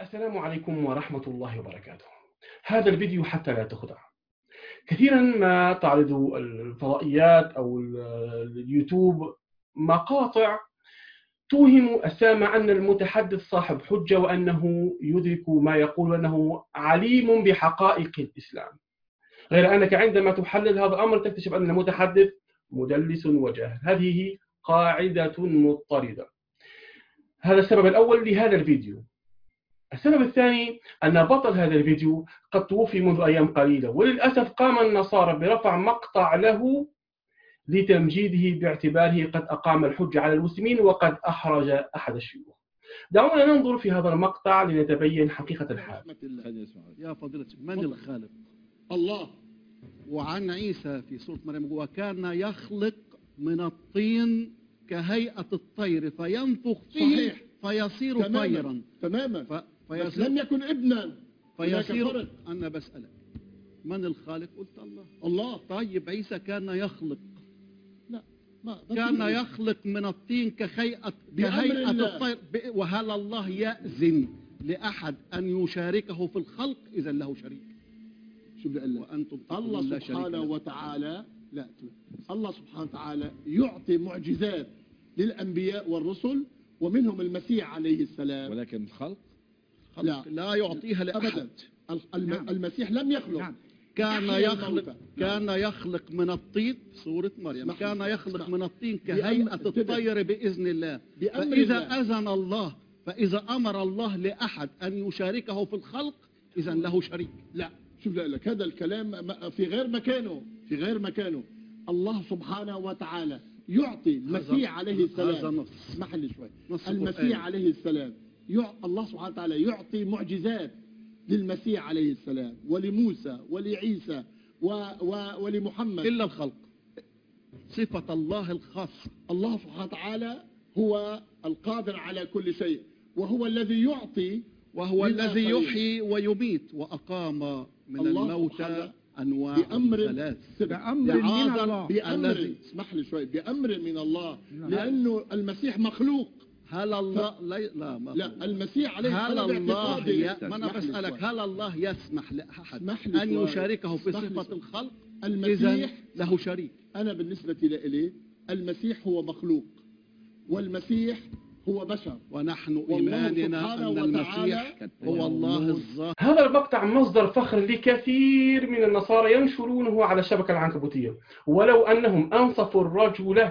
السلام عليكم ورحمة الله وبركاته. هذا الفيديو حتى لا تخدع. كثيرا ما تعرض الفضائيات أو اليوتيوب مقاطع توهم السامع أن المتحدث صاحب حجة وأنه يدرك ما يقول وأنه عليم بحقائق الإسلام، غير أنك عندما تحلل هذا الأمر تكتشف أن المتحدث مدلس وجاهل. هذه قاعدة مضطردة. هذا السبب الأول لهذا الفيديو. السبب الثاني أن بطل هذا الفيديو قد توفي منذ أيام قليلة، وللأسف قام النصارى برفع مقطع له لتمجيده باعتباره قد أقام الحجة على المسلمين وقد أحرج أحد الشيوخ. دعونا ننظر في هذا المقطع لنتبين حقيقة الحال. يا فضيلة من الخالق؟ الله. وعن عيسى في سورة مريم وكان يخلق من الطين كهيئة الطير فينفخ فيه فيصير طيرا. تماما. بس لم يكن ابنا فيصير. أنا بسألك من الخالق؟ قلت الله. طيب عيسى كان يخلق. لا، كان يخلق من الطين كهيئة الطير. وهل الله يأذن لأحد أن يشاركه في الخلق؟ إذا له شريك. شوف وأنتم الله سبحانه وتعالى الله سبحانه وتعالى يعطي معجزات للأنبياء والرسل ومنهم المسيح عليه السلام، ولكن الخلق لا يعطيها لأحد. المسيح لم يخلق. نعم. كان يخلق من الطين. سورة مريم كان يخلق من الطين كهيئة الطير بإذن الله. فإذا أذن الله، فإذا أمر الله لأحد أن يشاركه في الخلق إذا له شريك. لا، شوف لك هذا الكلام في غير مكانه. الله سبحانه وتعالى يعطي المسيح عليه السلام. اسمح لي شوي. المسيح عليه السلام الله سبحانه وتعالى يعطي معجزات للمسيح عليه السلام ولموسى ولعيسى ولمحمد إلا الخلق. صفة الله الخاصة. الله سبحانه وتعالى هو القادر على كل شيء، وهو الذي يعطي، وهو الذي يحيي ويميت، وأقام من الموتى أنواع ثلاث. بأمر من الله. اسمح لي شوي. بأمر من الله، لأنه المسيح مخلوق. هل الله لا المسيح عليه السلام ما أنا بسألك، هل الله يسمح لأحد أن يشاركه في صفة الخلق؟ المسيح له شريك. أنا بالنسبة لي المسيح هو مخلوق والمسيح هو بشر، ونحن إيماننا أن المسيح هو الله الظاهر. هذا المقطع مصدر فخر لكثير من النصارى ينشرونه على الشبكة العنكبوتية، ولو أنهم أنصفوا الرجل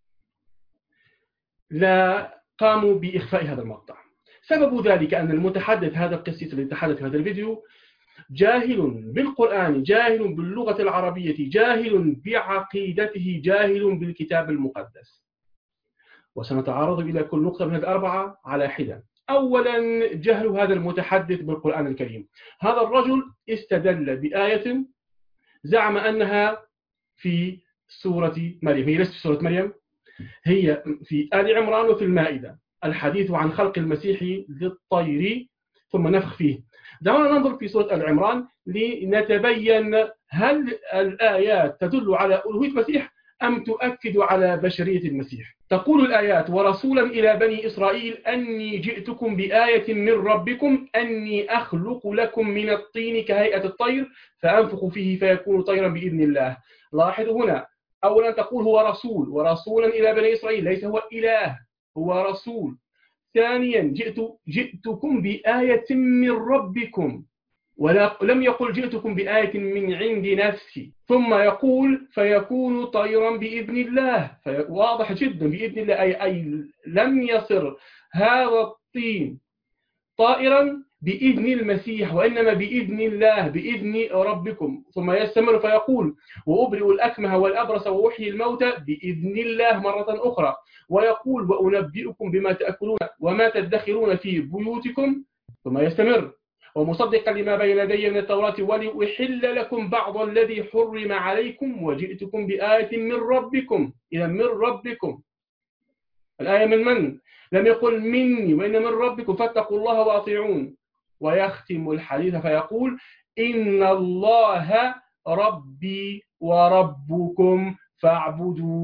لا قاموا بإخفاء هذا المقطع. سبب ذلك أن المتحدث، هذا القسيس الذي تحدث في هذا الفيديو، جاهل بالقرآن، جاهل باللغة العربية، جاهل بعقيدته، جاهل بالكتاب المقدس. وسنتعرض إلى كل نقطة من هذه الأربعة على حدة. أولا، جهل هذا المتحدث بالقرآن الكريم. هذا الرجل استدل بآية زعم أنها في سورة مريم. هي ليست في سورة مريم، هي في آل عمران وفي المائدة، الحديث عن خلق المسيح للطير ثم نفخ فيه. دعونا ننظر في سورة آل عمران لنتبين هل الآيات تدل على ألوهية المسيح أم تؤكد على بشرية المسيح. تقول الآيات: ورسولا إلى بني إسرائيل أني جئتكم بآية من ربكم أني أخلق لكم من الطين كهيئة الطير فأنفخ فيه فيكون طيرا بإذن الله. لاحظوا هنا، أولا تقول هو رسول، ورسولا إلى بني إسرائيل، ليس هو إله، هو رسول. ثانيا، جئتكم بآية من ربكم، ولم يقل جئتكم بآية من عند نفسي. ثم يقول فيكون طيرا بإذن الله. واضح جدا بإذن الله، أي لم يصر هذا الطين طائرا بإذن المسيح، وإنما بإذن الله، بإذن ربكم. ثم يستمر فيقول وأبرئ الأكمه والأبرص وأحيي الموتى بإذن الله مرة أخرى. ويقول وأنبئكم بما تأكلون وما تدخرون في بيوتكم. ثم يستمر ومصدقا لما بين يدي من التوراة ولأحل لكم بعض الذي حرم عليكم وجئتكم بآية من ربكم. إذا من ربكم، الآية من؟ لم يقل مني، وإن من ربكم فاتقوا الله وأطيعون. ويختم الحديث فيقول إن الله ربي وربكم فاعبدوه.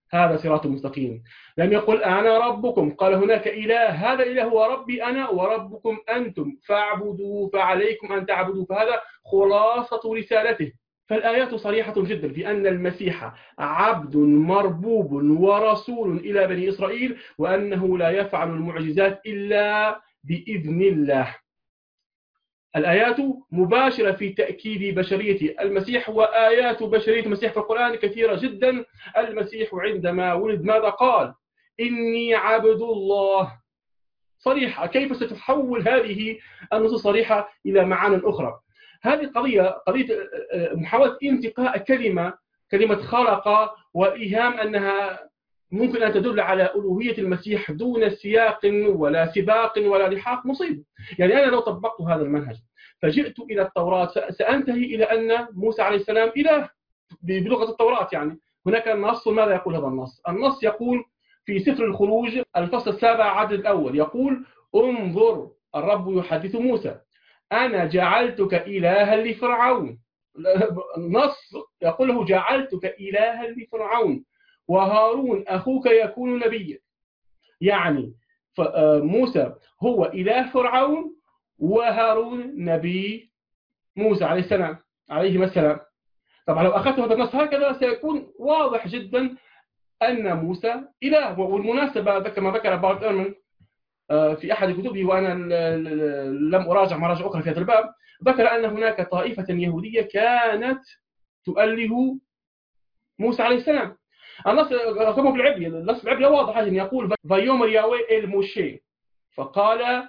هذا صراط مستقيم. لم يقل أنا ربكم، قال هناك إله، هذا الإله هو ربي أنا وربكم أنتم فاعبدوا، فعليكم أن تعبدوا، فهذا خلاصة رسالته. فالآيات صريحة جدا في أن المسيح عبد مربوب ورسول إلى بني إسرائيل، وأنه لا يفعل المعجزات إلا بإذن الله. الآيات مباشرة في تأكيد بشرية المسيح، وآيات بشرية المسيح في القرآن كثيرة جدا. المسيح عندما ولد ماذا قال؟ إني عبد الله، صريحة. كيف ستحول هذه النصوص صريحة إلى معان أخرى؟ هذه قضية محاولة انتقاء كلمة خلق وإيهام أنها ممكن أن تدل على ألوهية المسيح دون سياق ولا سباق ولا لحاق مصيب. يعني أنا لو طبقت هذا المنهج فجئت إلى التوراة سأنتهي إلى أن موسى عليه السلام إله بلغة التوراة. يعني هناك النص، ماذا يقول هذا النص؟ النص يقول في سفر الخروج الفصل 7 عدد الأول، يقول انظر الرب يحدث موسى أنا جعلتك إلها لفرعون. النص يقول له جعلتك إلها لفرعون وهارون أخوك يكون نبيا. يعني موسى هو إله فرعون وهارون نبي موسى عليه السلام عليه السلام. طبعا لو أخذت هذا النص هكذا سيكون واضح جدا أن موسى إله. والمناسبة كما ذكر بارت إيرمان في أحد كتبه، وأنا لم أراجع مراجع أخرى في هذا الباب، ذكر أن هناك طائفة يهودية كانت تؤله موسى عليه السلام. النص كما في العبري، النص العبري واضح جدا، يقول فيومر ياوي الموشي، فقال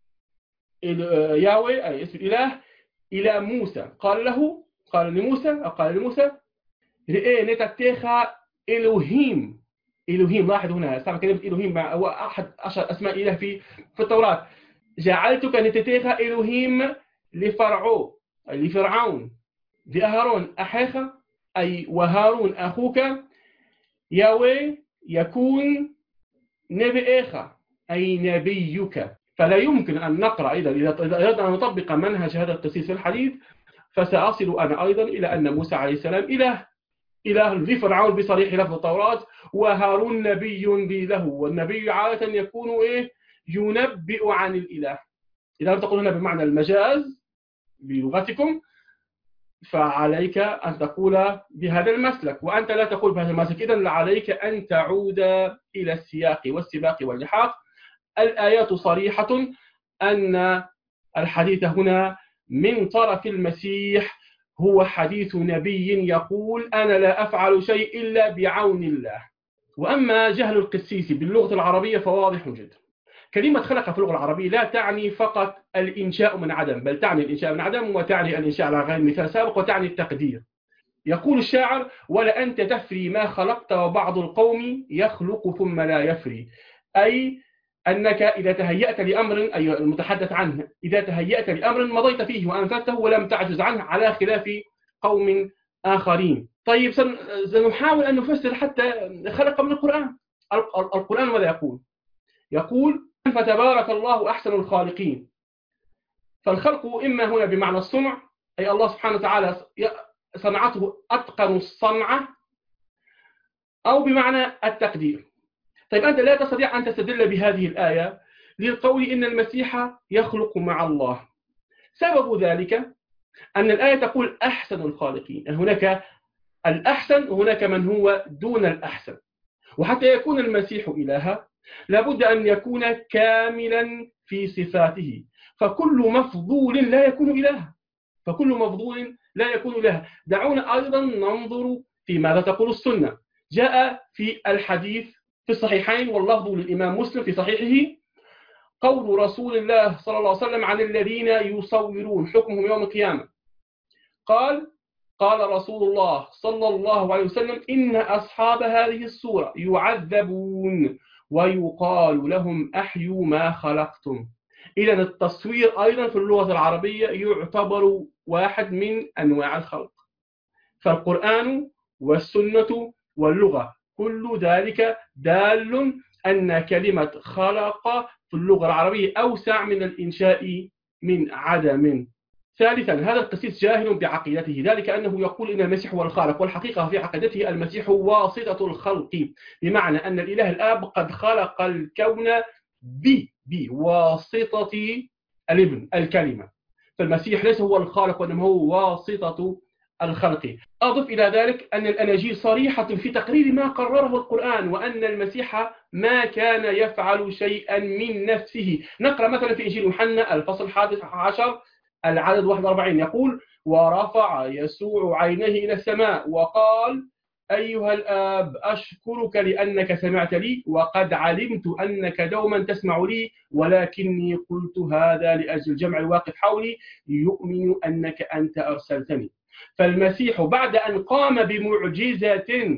ياوي أي اسم الإله إلى موسى، قال لموسى رئي نتتيخا إلهيم. لاحظ هنا استعمل كلمة إلهيم، هو أحد 10 أسماء إله في التوراة. جعلتك نتتيخا إلهيم لفرعون بأهارون أخيك أي وهارون أخوك ياوي يكون نبيك أي نبيك. فلا يمكن أن نقرأ أيضا إذا أردنا أن نطبق منهج هذا القسيس في الحديث، فسأصل أنا أيضا إلى أن موسى عليه السلام إله لفرعون بصريح لفظ التوراة، وهارون نبي له، والنبي عادة يكون ينبئ عن الإله. إذا لم تقول هنا بمعنى المجاز بلغتكم فعليك أن تقول بهذا المسلك، وأنت لا تقول بهذا المسلك، إذن عليك أن تعود إلى السياق والسباق واللحاق. الآيات صريحة أن الحديث هنا من طرف المسيح هو حديث نبي يقول أنا لا أفعل شيء إلا بعون الله. وأما جهل القسيس باللغة العربية فواضح جدا. كلمة خلق في اللغة العربية لا تعني فقط الإنشاء من عدم، بل تعني الإنشاء من عدم، وتعني الإنشاء على غير مثال سابق، وتعني التقدير. يقول الشاعر ولا أنت تفري ما خلقت وبعض القوم يخلق ثم لا يفري، أي أنك إذا تهيأت لأمر، أي المتحدث عنه، إذا تهيأت لأمر مضيت فيه وأنفذته ولم تعجز عنه، على خلاف قوم آخرين. طيب سنحاول أن نفسر حتى خلق من القرآن. القرآن ماذا يقول فتبارك الله أحسن الخالقين. فالخلق إما هنا بمعنى الصنع، أي الله سبحانه وتعالى صنعته أتقن الصنعة، أو بمعنى التقدير. طيب أنت لا تستطيع أن تستدل بهذه الآية للقول إن المسيح يخلق مع الله. سبب ذلك أن الآية تقول أحسن الخالقين، هناك الأحسن وهناك من هو دون الأحسن. وحتى يكون المسيح إلها لابد أن يكون كاملا في صفاته، فكل مفضول لا يكون إلها. دعونا أيضا ننظر في ماذا تقول السنة. جاء في الحديث في الصحيحين واللفظ للإمام مسلم في صحيحه قول رسول الله صلى الله عليه وسلم عن الذين يصورون حكمهم يوم القيامة. قال رسول الله صلى الله عليه وسلم إن أصحاب هذه الصورة يعذبون ويقال لهم أحيوا ما خلقتم. إذن التصوير أيضا في اللغة العربية يعتبر واحد من أنواع الخلق. فالقرآن والسنة واللغة كل ذلك دال أن كلمة خلق في اللغة العربية أوسع من الإنشاء من عدم. ثالثا هذا القسيس جاهل بعقيدته، ذلك أنه يقول إن المسيح هو الخالق، والحقيقة في عقيدته المسيح واسطة الخلق، بمعنى أن الإله الآب قد خلق الكون بواسطة الابن الكلمة، فالمسيح ليس هو الخالق وإنما هو واسطة الخلق. أضف إلى ذلك أن الأناجيل صريحة في تقرير ما قرره القرآن، وأن المسيح ما كان يفعل شيئا من نفسه. نقرأ مثلا في إنجيل يوحنا الفصل 11 العدد 41 يقول: ورفع يسوع عينيه إلى السماء وقال: أيها الآب أشكرك لأنك سمعت لي، وقد علمت أنك دوما تسمع لي، ولكني قلت هذا لأجل الجمع الواقف حولي يؤمن أنك أنت أرسلتني. فالمسيح بعد أن قام بمعجزة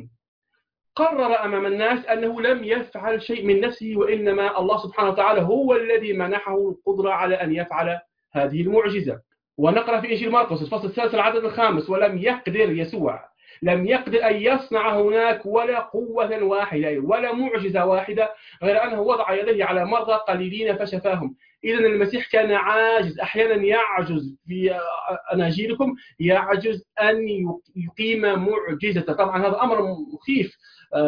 قرر أمام الناس أنه لم يفعل شيء من نفسه، وإنما الله سبحانه وتعالى هو الذي منحه القدرة على أن يفعل هذه المعجزة. ونقرأ في إنجيل مرقس الفصل 3 العدد 5: ولم يقدر يسوع لم يقدر أن يصنع هناك ولا قوة واحدة ولا معجزة واحدة غير أنه وضع يديه على مرضى قليلين فشفاهم. إذن المسيح كان عاجز، أحيانا يعجز في أناجيلكم، يعجز أن يقيم معجزة. طبعا هذا أمر مخيف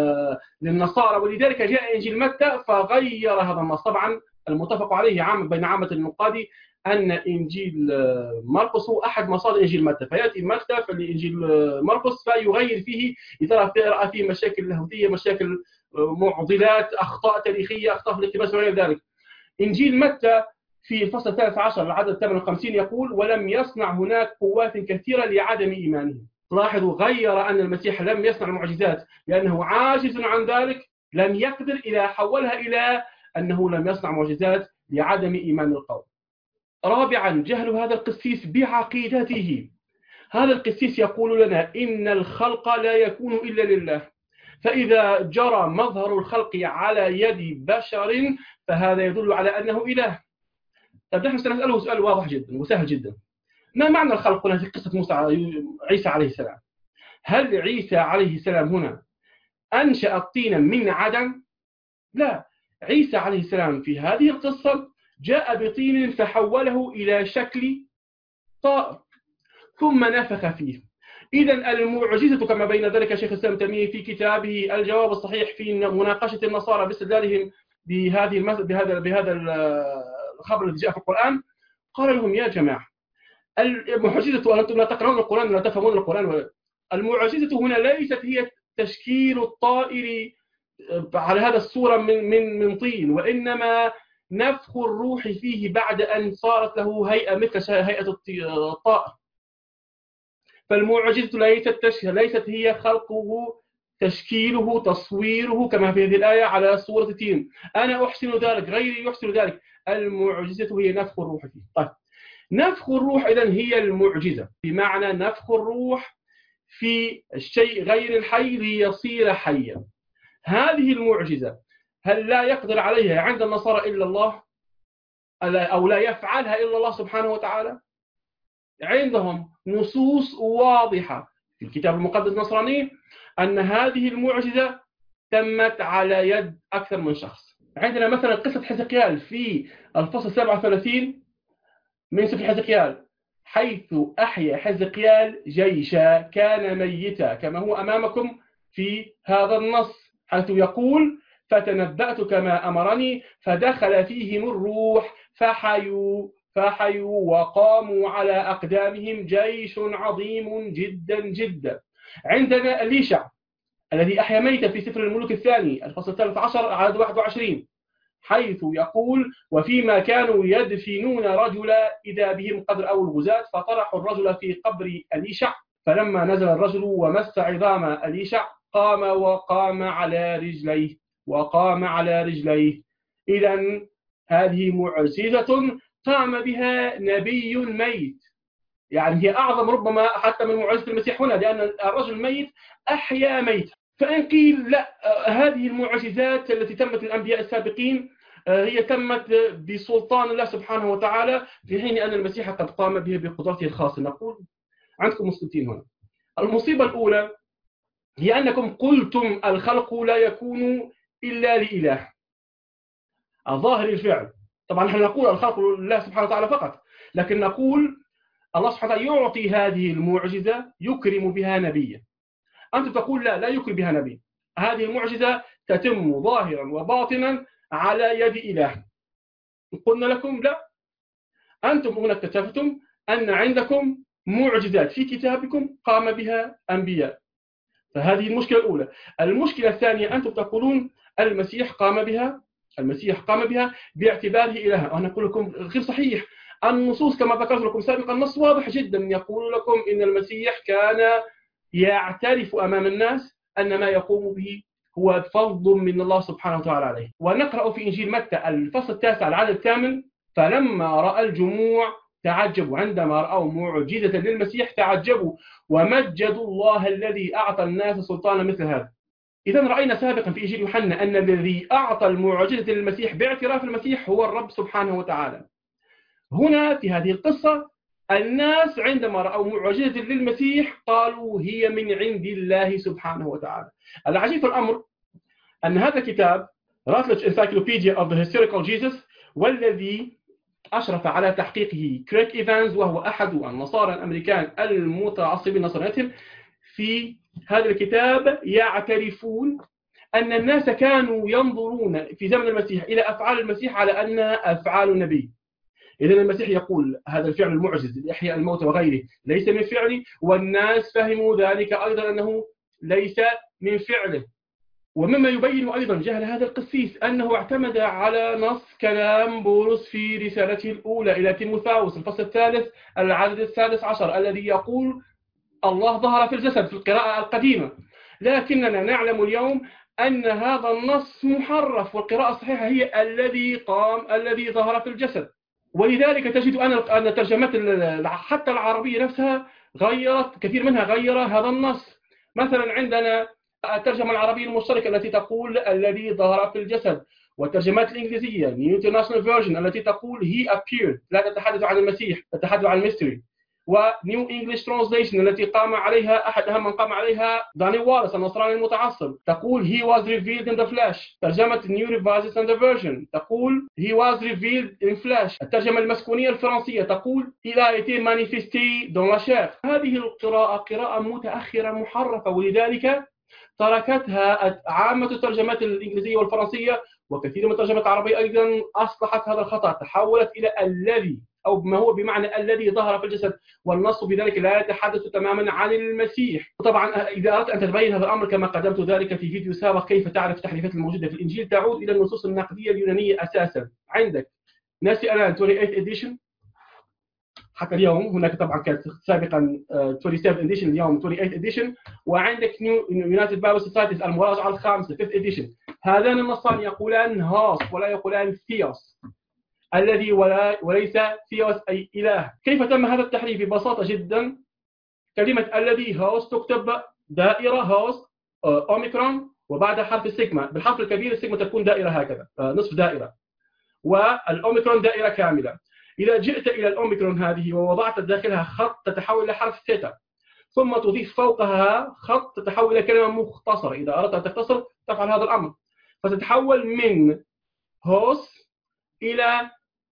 للنصارى، ولذلك جاء إنجيل متى فغير هذا النص. طبعا المتفق عليه بين عامة النقاد أن إنجيل مرقس هو أحد مصادر إنجيل متى، فيأتي متى في إنجيل مرقس فيغير فيه إذا رأى فيه مشاكل لاهوتية، مشاكل معضلات، أخطاء تاريخية، أخطاء في الاقتباس وغير ذلك. إنجيل متى في الفصل 13 العدد 58 يقول: ولم يصنع هناك قوات كثيرة لعدم إيمانهم. لاحظوا غير أن المسيح لم يصنع المعجزات لأنه عاجز عن ذلك، لم يقدر، إلى حولها إلى أنه لم يصنع معجزات لعدم إيمان القوم. رابعا جهل هذا القسيس بعقيدته. هذا القسيس يقول لنا إن الخلق لا يكون إلا لله، فإذا جرى مظهر الخلق على يد بشر فهذا يدل على أنه إله. طيب نحن سنسأله سؤال واضح جدا وسهل جدا: ما معنى الخلق هنا في قصة عيسى عليه السلام؟ هل عيسى عليه السلام هنا أنشأ الطين من عدم؟ لا، عيسى عليه السلام في هذه القصة جاء بطين فحوله إلى شكل طائر ثم نفخ فيه. إذن المعجزة كما بين ذلك شيخ الإسلام تيمية في كتابه الجواب الصحيح في مناقشة النصارى باستدلالهم بهذا الخبر الذي جاء في القرآن، قال لهم: يا جماعة، المعجزة أنتم لا تقرؤون القرآن ولا تفهمون القرآن. المعجزة هنا ليست هي تشكيل الطائر على هذا الصورة من طين، وإنما نفخ الروح فيه بعد أن صارت له هيئة مثل هيئة الطائر. فالمعجزة ليست هي خلقه، تشكيله، تصويره كما في هذه الآية على صورة طين. أنا أحسن ذلك، غيري يحسن ذلك. المعجزة هي نفخ الروح فيه. طيب، نفخ الروح إذن هي المعجزة، بمعنى نفخ الروح في الشيء غير الحي ليصير حيا. هذه المعجزة هل لا يقدر عليها عند النصارى إلا الله، أو لا يفعلها إلا الله سبحانه وتعالى؟ عندهم نصوص واضحة في الكتاب المقدس النصراني أن هذه المعجزة تمت على يد أكثر من شخص. عندنا مثلا قصة حزقيال في الفصل 37 من سفر حزقيال، حيث أحيا حزقيال جيشا كان ميتا، كما هو أمامكم في هذا النص، حيث يقول: فتنبأت كما أمرني فدخل فيهم الروح فحيوا وقاموا على أقدامهم جيش عظيم جدا جدا. عندنا أليشع الذي أحيا ميتا في سفر الملوك الثاني الفصل 13 عدد 21، حيث يقول: وفيما كانوا يدفنون رجلا إذا بهم قد رأوا الغزاة فطرحوا الرجل في قبر أليشع، فلما نزل الرجل ومس عظام أليشع وقام على رجليه. إذن هذه معجزة قام بها نبي ميت، يعني هي أعظم ربما حتى من معجزة المسيح هنا، لأن الرجل ميت أحيا ميت. فإن قيل لا، هذه المعجزات التي تمت للأنبياء السابقين هي تمت بسلطان الله سبحانه وتعالى، في حين أن المسيح قد قام به بقدرته الخاصة. نقول عندكم مصيبتين هنا. المصيبة الأولى هي أنكم قلتم الخلق لا يكون إلا لإله، الظاهر الفعل. طبعا نحن نقول الخلق لله سبحانه وتعالى فقط، لكن نقول الله سبحانه وتعالى يعطي هذه المعجزة يكرم بها نبيا. أنت تقول لا يكرم بها نبي. هذه المعجزة تتم ظاهرا وباطنا على يد إله. قلنا لكم لا، أنتم هنا اكتشفتم أن عندكم معجزات في كتابكم قام بها أنبياء، فهذه المشكلة الأولى. المشكلة الثانية أنتم تقولون المسيح قام بها باعتباره إلها، وأنا أقول لكم غير صحيح. النصوص كما ذكرت لكم سابقا نص واضح جدا يقول لكم إن المسيح كان يعترف أمام الناس أن ما يقوم به هو فضل من الله سبحانه وتعالى عليه. ونقرأ في إنجيل متى الفصل 9 العدد الثامن: فلما رأى الجموع تعجبوا، عندما رأوا معجزة للمسيح تعجبوا ومجدوا الله الذي أعطى الناس سلطانا مثل هذا. إذا رأينا سابقا في إنجيل يوحنا أن الذي أعطى المعجزة للمسيح باعتراف المسيح هو الرب سبحانه وتعالى. هنا في هذه القصة الناس عندما رأوا معجزة للمسيح قالوا هي من عند الله سبحانه وتعالى. العجيب في الأمر أن هذا الكتاب Routledge Encyclopedia of the Historical Jesus، والذي أشرف على تحقيقه كريك إيفانز وهو أحد النصارى الأمريكان المتعصبين نصرانيتهم، في هذا الكتاب يعترفون أن الناس كانوا ينظرون في زمن المسيح إلى أفعال المسيح على أنها أفعال نبي. إذا المسيح يقول هذا الفعل المعجز لإحياء الموتى وغيره ليس من فعلي، والناس فهموا ذلك أيضا أنه ليس من فعله. ومما يبين أيضا جهل هذا القسيس أنه اعتمد على نص كلام بولس في رسالته الأولى إلى تيموثاوس الفصل 3 العدد 13 الذي يقول الله ظهر في الجسد في القراءة القديمة، لكننا نعلم اليوم أن هذا النص محرف، والقراءة الصحيحة هي الذي ظهر في الجسد. ولذلك تجد أن ترجمات حتى العربية نفسها غيرت، كثير منها غير هذا النص. مثلا عندنا الترجمة العربية المشتركة التي تقول الذي ظهر في الجسد، والترجمات الإنجليزية New International Version التي تقول He appeared، لا تتحدث عن المسيح، تتحدث عن الميستري. ونيو انجلش ترانسليشن التي قام عليها احد اهم من قام عليها داني وارس النصراني المتعصب تقول he was revealed in the flesh. ترجمة نيو ريفايزد ستاندرد فيرجن تقول he was revealed in flesh. الترجمة المسكونية الفرنسية تقول il a été manifesté dans la chair. هذه القراءة قراءة متأخرة محرفة، ولذلك تركتها عامة الترجمات الإنجليزية والفرنسية، وكثير من الترجمات العربية أيضا أصلحت هذا الخطأ، تحولت إلى الذي أو ما هو بمعنى الذي ظهر في الجسد، والنص بذلك لا يتحدث تماما عن المسيح. طبعا إذا أردت أن تتبين هذا الأمر كما قدمت ذلك في فيديو سابق كيف تعرف التحريفات الموجودة في الإنجيل، تعود إلى النصوص النقدية اليونانية أساسا. عندك ناسي ألان 28 edition حتى اليوم، هناك طبعا كانت سابقا 27 edition، اليوم 28 edition، وعندك United Bible Societies المراجعة الخامسة 5th edition. هذان النصان يقولان هوس ولا يقولان ثيوس، الذي وليس ثيوس أي إله. كيف تم هذا التحريف؟ ببساطة جدا، كلمة الذي هوس تكتب دائرة هوس أوميكرون وبعد حرف السيجما، بالحرف الكبير السيجما تكون دائرة هكذا نصف دائرة، والأوميكرون دائرة كاملة. إذا جئت إلى الأوميكرون هذه ووضعت داخلها خط تتحول إلى حرف ثيتا، ثم تضيف فوقها خط تتحول إلى كلمة مختصرة. إذا أردت أن تختصر تفعل هذا الأمر، فتتحول من هوس إلى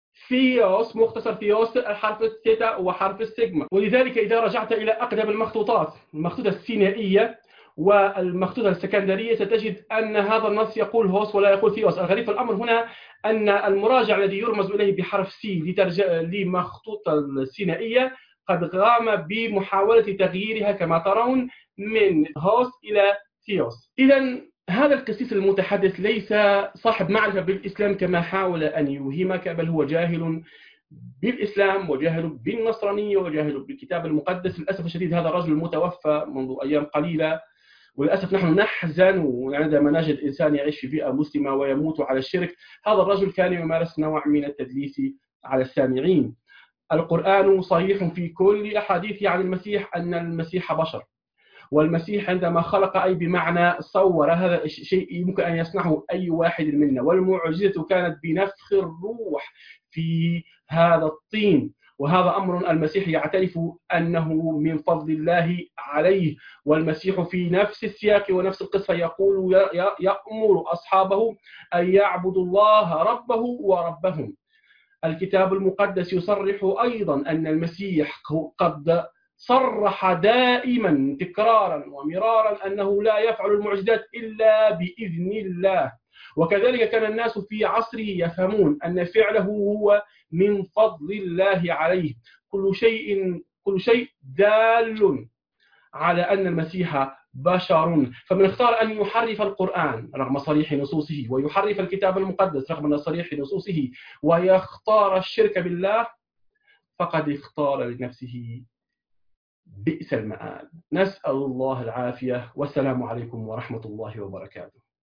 ثيوس، مختصر ثيوس الحرف الثيتا وحرف السيجما. ولذلك إذا رجعت إلى أقدم المخطوطات، المخطوطة السينائية والمخطوطة السكندرية، ستجد أن هذا النص يقول هوس ولا يقول ثيوس. الغريب في الأمر هنا أن المراجع الذي يرمز إليه بحرف سي لمخطوطة السينائية قد قام بمحاولة تغييرها كما ترون من هوس إلى ثيوس. إذا هذا القسيس المتحدث ليس صاحب معرفة بالإسلام كما حاول أن يوهمك، بل هو جاهل بالإسلام وجاهل بالنصرانية وجاهل بالكتاب المقدس. للأسف الشديد هذا الرجل المتوفى منذ أيام قليلة، وللأسف نحن نحزن عندما نجد إنسان يعيش في بيئة مسلمة ويموت على الشرك. هذا الرجل كان يمارس نوع من التدليس على السامعين. القرآن صريح في كل أحاديثه عن المسيح أن المسيح بشر، والمسيح عندما خلق أي بمعنى صور، هذا شيء يمكن أن يصنعه أي واحد منا. والمعجزة كانت بنفخ الروح في هذا الطين، وهذا أمر المسيح يعترف أنه من فضل الله عليه. والمسيح في نفس السياق ونفس القصة يقول يأمر أصحابه أن يعبدوا الله ربه وربهم. الكتاب المقدس يصرح أيضا أن المسيح قد صرح دائما تكرارا ومرارا أنه لا يفعل المعجزات إلا بإذن الله، وكذلك كان الناس في عصره يفهمون أن فعله هو من فضل الله عليه. كل شيء دال على أن المسيح بشر، فمن اختار أن يحرف القرآن رغم صريح نصوصه، ويحرف الكتاب المقدس رغم صريح نصوصه، ويختار الشرك بالله، فقد اختار لنفسه بئس المآل. نسأل الله العافية، والسلام عليكم ورحمة الله وبركاته.